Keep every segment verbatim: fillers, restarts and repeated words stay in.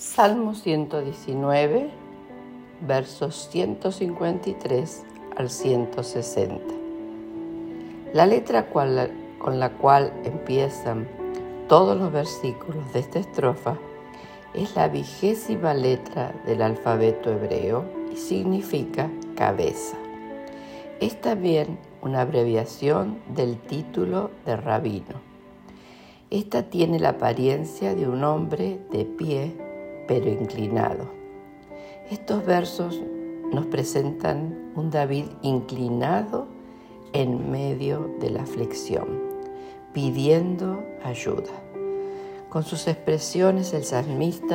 Salmo ciento diecinueve, versos ciento cincuenta y tres al ciento sesenta. La letra cual, con la cual empiezan todos los versículos de esta estrofa es la vigésima letra del alfabeto hebreo y significa cabeza. Es también una abreviación del título de rabino. Esta tiene la apariencia de un hombre de pie, pero inclinado. Estos versos nos presentan un David inclinado en medio de la aflicción, pidiendo ayuda. Con sus expresiones, el salmista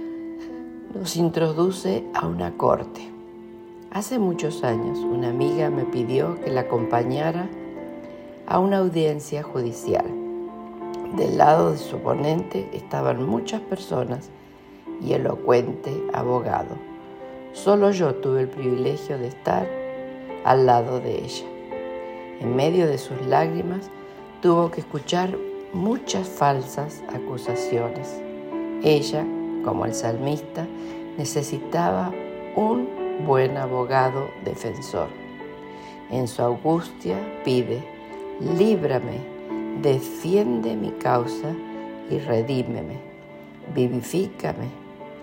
nos introduce a una corte. Hace muchos años, una amiga me pidió que la acompañara a una audiencia judicial. Del lado de su oponente estaban muchas personas y elocuente abogado. Solo yo tuve el privilegio de estar al lado de ella. En medio de sus lágrimas, tuvo que escuchar muchas falsas acusaciones. Ella, como el salmista, necesitaba un buen abogado defensor. En su angustia pide: líbrame, defiende mi causa y redímeme, vivifícame.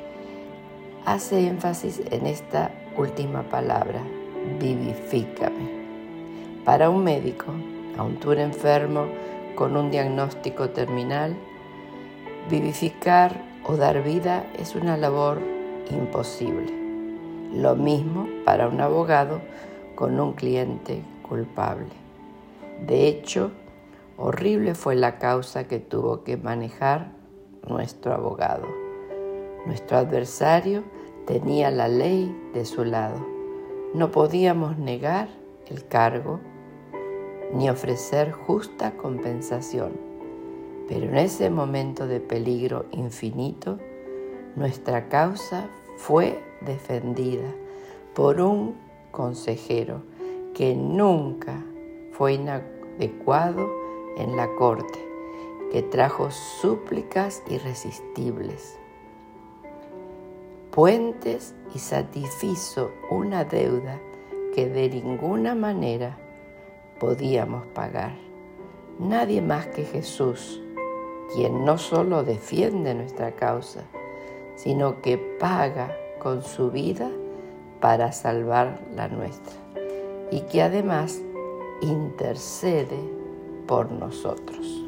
Hace énfasis en esta última palabra, vivifícame. Para un médico, ante un enfermo con un diagnóstico terminal, vivificar o dar vida es una labor imposible. Lo mismo para un abogado con un cliente culpable. De hecho, horrible fue la causa que tuvo que manejar nuestro abogado. Nuestro adversario tenía la ley de su lado. No podíamos negar el cargo ni ofrecer justa compensación. Pero en ese momento de peligro infinito, nuestra causa fue defendida por un consejero que nunca fue inadecuado en la corte, que trajo súplicas irresistibles, puentes y satisfizo una deuda que de ninguna manera podíamos pagar. Nadie más que Jesús, quien no solo defiende nuestra causa, sino que paga con su vida para salvar la nuestra, y que además intercede por nosotros.